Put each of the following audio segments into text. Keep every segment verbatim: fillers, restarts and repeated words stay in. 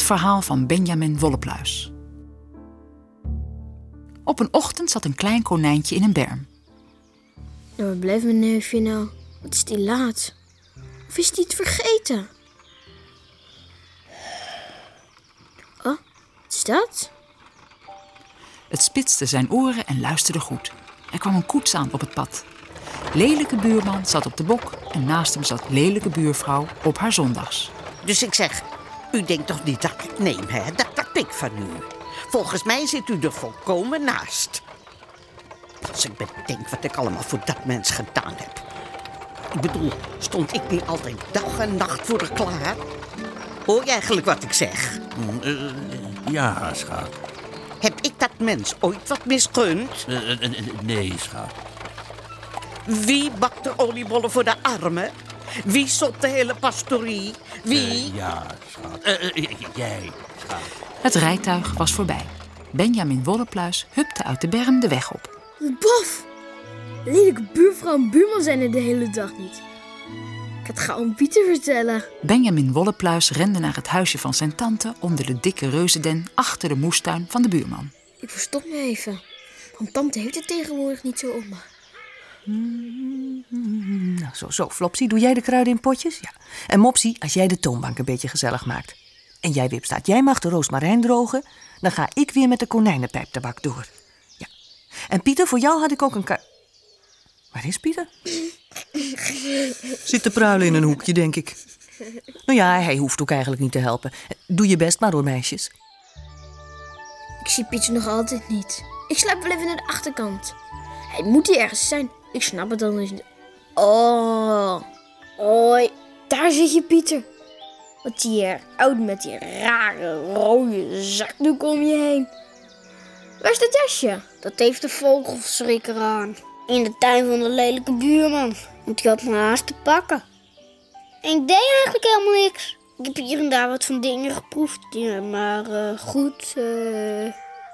verhaal van Benjamin Wollepluis. Op een ochtend zat een klein konijntje in een berm. Nou, waar blijft mijn neefje nou? Wat is die laat? Of is die het vergeten? Oh, wat is dat? Het spitste zijn oren en luisterde goed. Er kwam een koets aan op het pad. Lelijke buurman zat op de bok en naast hem zat lelijke buurvrouw op haar zondags. Dus ik zeg, u denkt toch niet dat ik het neem, hè? Dat, dat pik van u. Volgens mij zit u er volkomen naast. Als ik bedenk wat ik allemaal voor dat mens gedaan heb. Ik bedoel, stond ik niet altijd dag en nacht voor haar klaar? Hoor je eigenlijk wat ik zeg? Uh, ja, schat. Heb ik dat mens ooit wat misgund? Uh, uh, uh, nee, schat. Wie bakt de oliebollen voor de armen? Wie sopt de hele pastorie? Wie? Uh, ja, schat. Uh, uh, jij, schat. Het rijtuig was voorbij. Benjamin Wollepluis hupte uit de berm de weg op. Bof! Lelijke buurvrouw en buurman zijn er de hele dag niet. Ik had gauw aan Pieter vertellen. Benjamin Wollepluis rende naar het huisje van zijn tante onder de dikke reuzenden achter de moestuin van de buurman. Ik verstop me even, want tante heeft het tegenwoordig niet zo op me. Mm, nou, zo, zo. Flopsie, doe jij de kruiden in potjes? Ja. En Mopsie, als jij de toonbank een beetje gezellig maakt. En jij, Wipstaat, jij mag de roosmarijn drogen. Dan ga ik weer met de konijnenpijptabak door. Ja. En Pieter, voor jou had ik ook een ka... Waar is Pieter? Zit te pruilen in een hoekje, denk ik. Nou ja, hij hoeft ook eigenlijk niet te helpen. Doe je best maar hoor, meisjes. Ik zie Pieter nog altijd niet. Ik sluip wel even naar de achterkant. Hij moet hier ergens zijn. Ik snap het dan eens niet. Oh. Hoi. Daar zit je, Pieter. Wat zie je er oud met die rare rode zakdoek om je heen. Waar is dat jasje? Dat heeft de vogelverschrikker aan. In de tuin van de lelijke buurman. Want die had me haast te pakken. En ik deed eigenlijk helemaal niks. Ik heb hier en daar wat van dingen geproefd. Ja, maar uh, goed. Uh...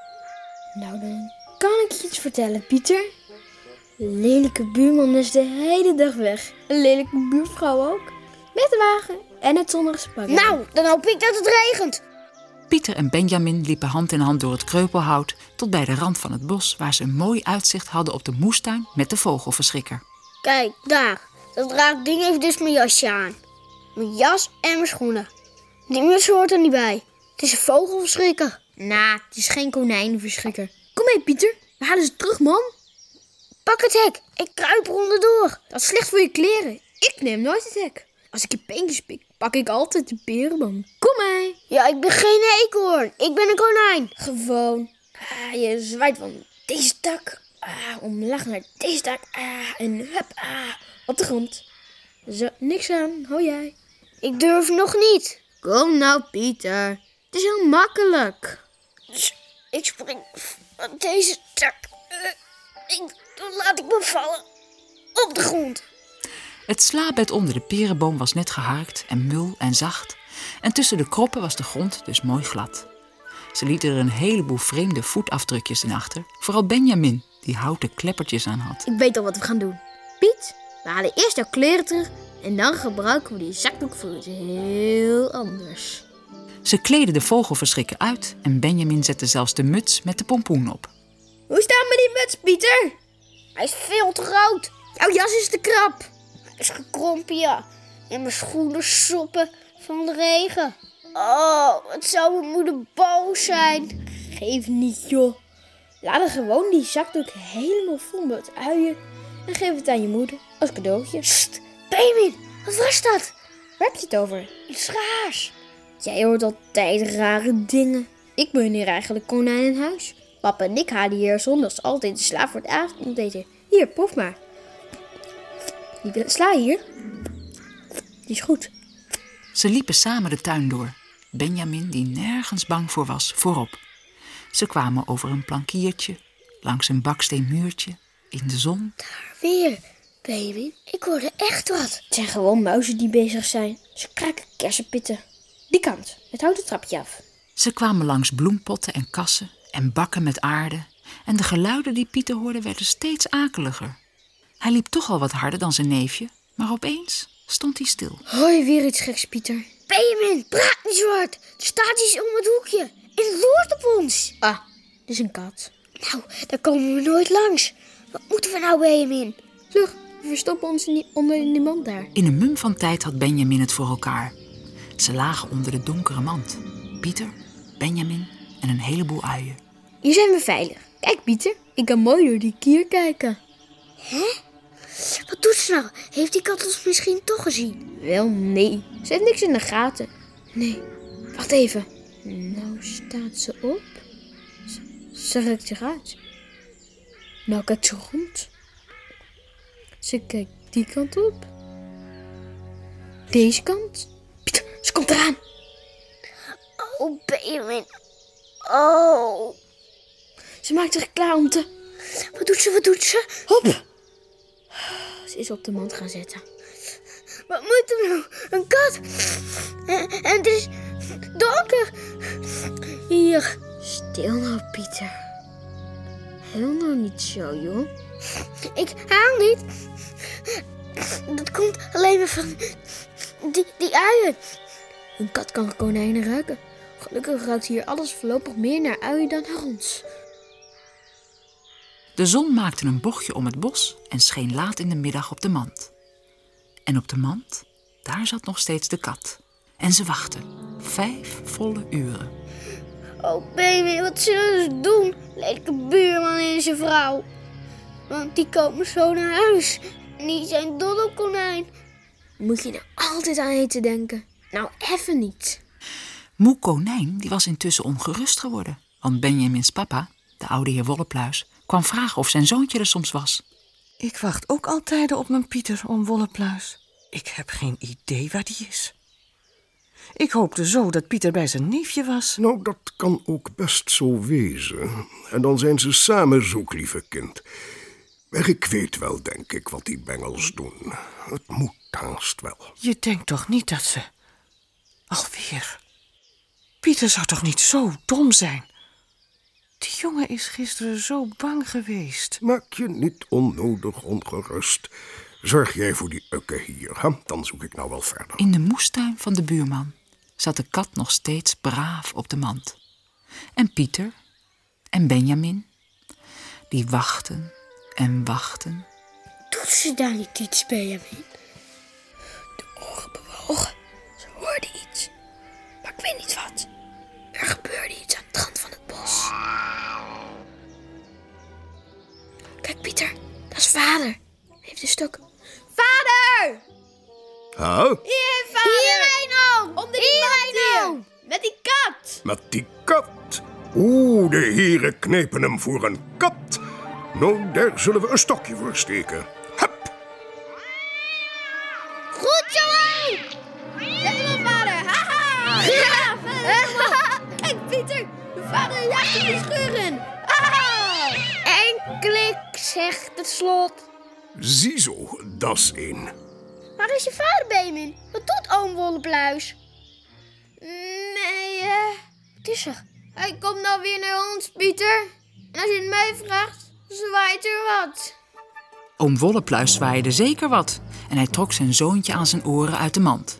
Nou, dan kan ik je iets vertellen, Pieter. De lelijke buurman is de hele dag weg. Een lelijke buurvrouw ook. Met de wagen en het zonnige pak. Nou, dan hoop ik dat het regent. Pieter en Benjamin liepen hand in hand door het kreupelhout tot bij de rand van het bos waar ze een mooi uitzicht hadden op de moestuin met de vogelverschrikker. Kijk, daar. Dat raar ding heeft dus mijn jasje aan. Mijn jas en mijn schoenen. Die muts hoort er niet bij. Het is een vogelverschrikker. Nou, het is geen konijnenverschrikker. Kom mee, Pieter. We halen ze terug, man. Pak het hek. Ik kruip er onderdoor. Dat is slecht voor je kleren. Ik neem nooit het hek. Als ik je peentjes pik, pak ik altijd de perenboom. Kom mee. Ja, ik ben geen eekhoorn. Ik ben een konijn. Gewoon. Ah, je zwaait van deze tak. Ah, omlaag naar deze tak. Ah, en hup. Ah, op de grond. Zo, niks aan. Hou jij. Ik durf nog niet. Kom nou, Pieter. Het is heel makkelijk. Ik spring van deze tak. Uh, ik, dan laat ik me vallen. Op de grond. Het slaapbed onder de perenboom was net geharkt en mul en zacht. En tussen de kroppen was de grond dus mooi glad. Ze lieten er een heleboel vreemde voetafdrukjes in achter. Vooral Benjamin, die houten kleppertjes aan had. Ik weet al wat we gaan doen. Piet, we halen eerst jouw kleren terug. En dan gebruiken we die zakdoek voor iets heel anders. Ze kleden de vogelverschrikker uit. En Benjamin zette zelfs de muts met de pompoen op. Hoe staat met die muts, Pieter? Hij is veel te groot. Jouw jas is te krap. Is gekrompen, ja. En mijn schoenen soppen van de regen. Oh, wat zou mijn moeder boos zijn. Geef niet, joh. Laat er gewoon die zakdoek helemaal vol met uien. En geef het aan je moeder als cadeautje. Sst, Benjamin, wat was dat? Waar heb je het over? Iets raars. Jij hoort altijd rare dingen. Ik ben hier eigenlijk konijn in huis. Papa en ik halen hier zondags altijd de sla voor het avondeten. Hier, proef maar. Die sla hier. Die is goed. Ze liepen samen de tuin door. Benjamin, die nergens bang voor was, voorop. Ze kwamen over een plankiertje, langs een baksteenmuurtje, in de zon. Daar weer, Benjamin. Ik hoorde echt wat. Het zijn gewoon muizen die bezig zijn. Ze kraken kersenpitten. Die kant, het houten trapje af. Ze kwamen langs bloempotten en kassen en bakken met aarde. En de geluiden die Pieter hoorde werden steeds akeliger. Hij liep toch al wat harder dan zijn neefje, maar opeens stond hij stil. Hoor je weer iets geks, Pieter? Benjamin, praat niet zo hard. Er staat iets om het hoekje. En het loert op ons. Ah, dit is een kat. Nou, daar komen we nooit langs. Wat moeten we nou, Benjamin? Vlug, we verstoppen ons in die, onder in die mand daar. In een mum van tijd had Benjamin het voor elkaar. Ze lagen onder de donkere mand. Pieter, Benjamin en een heleboel uien. Hier zijn we veilig. Kijk, Pieter, ik kan mooi door die kier kijken. Hè? Wat doet ze nou? Heeft die kat ons misschien toch gezien? Wel, nee. Ze heeft niks in de gaten. Nee, wacht even. Nou staat ze op. Ze, ze ruikt eruit. Nou kijkt ze rond. Ze kijkt die kant op. Deze kant. Pieter, ze komt eraan. Oh, Benjamin. Oh. Ze maakt zich klaar om te... Wat doet ze, wat doet ze? Hop! Ze is op de mand gaan zitten. Wat moet er nou? Een kat. En, en het is donker. Hier. Stil nou, Pieter. Heel nou niet zo, joh. Ik haal niet. Dat komt alleen maar van die, die uien. Een kat kan konijnen ruiken. Gelukkig ruikt hier alles voorlopig meer naar uien dan naar ons. De zon maakte een bochtje om het bos en scheen laat in de middag op de mand. En op de mand, daar zat nog steeds de kat. En ze wachtte. Vijf volle uren. Oh, baby, wat zullen ze doen? Lelijke buurman en zijn vrouw. Want die komen zo naar huis. En die zijn dol op konijn. Moet je er altijd aan eten denken? Nou, even niet. Moe Konijn die was intussen ongerust geworden. Want Benjamins papa, de oude heer Wollepluis, kwam vragen of zijn zoontje er soms was. Ik wacht ook altijd op mijn Pieter om Wollepluis. Ik heb geen idee waar die is. Ik hoopte zo dat Pieter bij zijn neefje was. Nou, dat kan ook best zo wezen. En dan zijn ze samen zoek, lieve kind. Maar ik weet wel, denk ik, wat die bengels doen. Het moet haast wel. Je denkt toch niet dat ze... Alweer. Pieter zou toch niet zo dom zijn? Die jongen is gisteren zo bang geweest. Maak je niet onnodig ongerust. Zorg jij voor die ukke hier, hè? Dan zoek ik nou wel verder. In de moestuin van de buurman zat de kat nog steeds braaf op de mand. En Pieter en Benjamin, die wachten en wachten. Doet ze daar niet iets, Benjamin? De ogen bewogen. Ze hoorde iets. Maar ik weet niet wat. Er gebeurde iets aan de rand van het bos. Kijk, Pieter. Dat is vader. Hij heeft een stok. Vader! Huh? Hier, vader! Hier, Reino! Onder die mand hier! Met die kat! Met die kat? Oeh, de heren knepen hem voor een kat. Nou, daar zullen we een stokje voor steken. Hup! Goed zo, hé! Zet hem op, vader! Haha! Ja, vader! Kijk, Pieter! Uw vader jaagt in de scheur in! Haha! En klik, zegt het slot. Ziezo, dat is één. Waar is je vader, Benjamin? Wat doet oom Wollepluis? Nee, eh... Wat is er? Hij komt nou weer naar ons, Pieter. En als je het mij vraagt, zwaait er wat. Oom Wollepluis zwaaide zeker wat en hij trok zijn zoontje aan zijn oren uit de mand.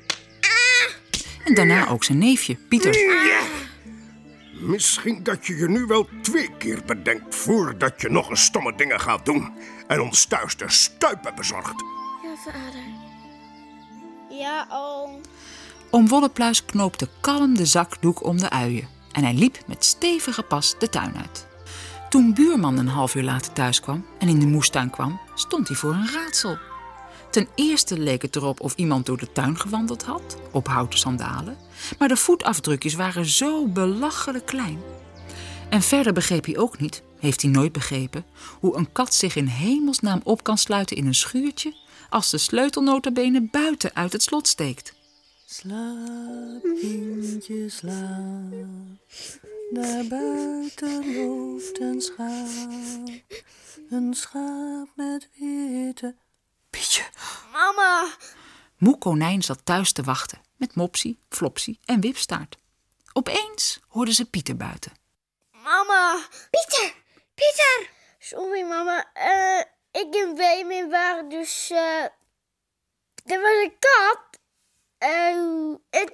En daarna ook zijn neefje, Pieter. Misschien dat je je nu wel twee keer bedenkt voordat je nog eens stomme dingen gaat doen en ons thuis de stuipen bezorgt. Ja, vader. Ja, oom. Oom Wollepluis knoopte kalm de zakdoek om de uien en hij liep met stevige pas de tuin uit. Toen buurman een half uur later thuis kwam en in de moestuin kwam, stond hij voor een raadsel. Ten eerste leek het erop of iemand door de tuin gewandeld had, op houten sandalen, maar de voetafdrukjes waren zo belachelijk klein. En verder begreep hij ook niet, heeft hij nooit begrepen, hoe een kat zich in hemelsnaam op kan sluiten in een schuurtje als de sleutel nota bene buiten uit het slot steekt. Slaap, kindje, slaap. Daar buiten loopt een schaap. Een schaap met witte... Pietje. Mama. Moe Konijn zat thuis te wachten met Mopsie, Flopsie en Wipstaart. Opeens hoorden ze Pieter buiten. Mama. Pieter. Pieter. Sorry, mama. Uh, ik en Benjamin waren dus... Uh, er was een kat. Uh, en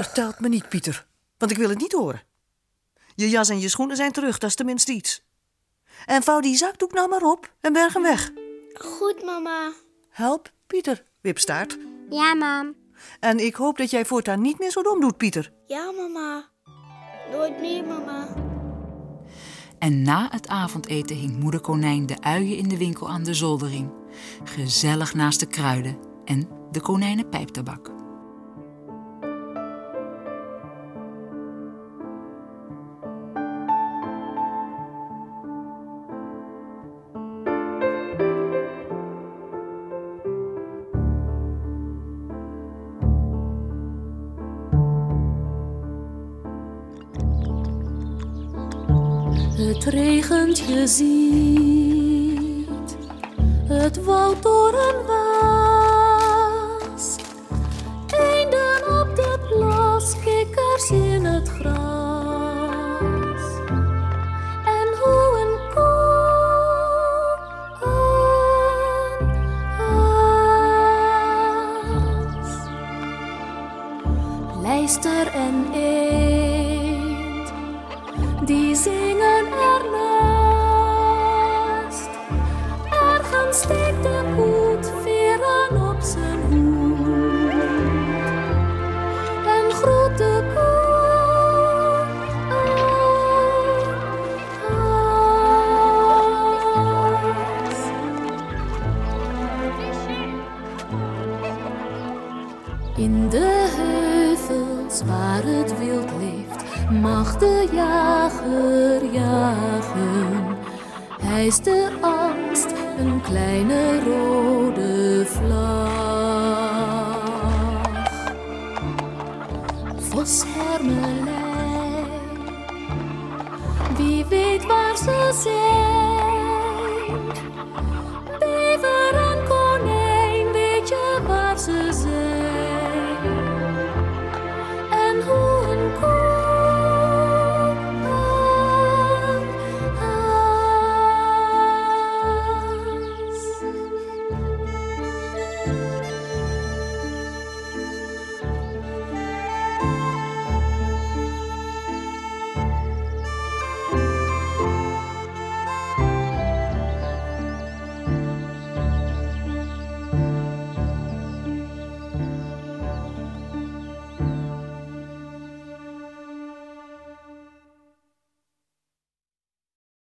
Vertel het me niet, Pieter, want ik wil het niet horen. Je jas en je schoenen zijn terug, dat is tenminste iets. En vouw die zakdoek nou maar op en berg hem weg. Goed, mama. Help, Pieter, Wipstaart. Ja, mam. En ik hoop dat jij voortaan niet meer zo dom doet, Pieter. Ja, mama. Nooit meer, mama. En na het avondeten hing moeder konijn de uien in de winkel aan de zoldering. Gezellig naast de kruiden en de konijnenpijptabak. Het regent, je ziet het woud door een waas. Eenden op de plas, kikkers in het gras. En hoe een koe een aas. Lijster en eend, die zingen ernaast. Ergens steekt de koet veren op zijn hoed en groet de koe aas. In de heuvels waar het wild leeft, mag de jager jagen. Hij is de angst, een kleine rode vlag. Vos, hermelijn, wie weet waar ze zijn.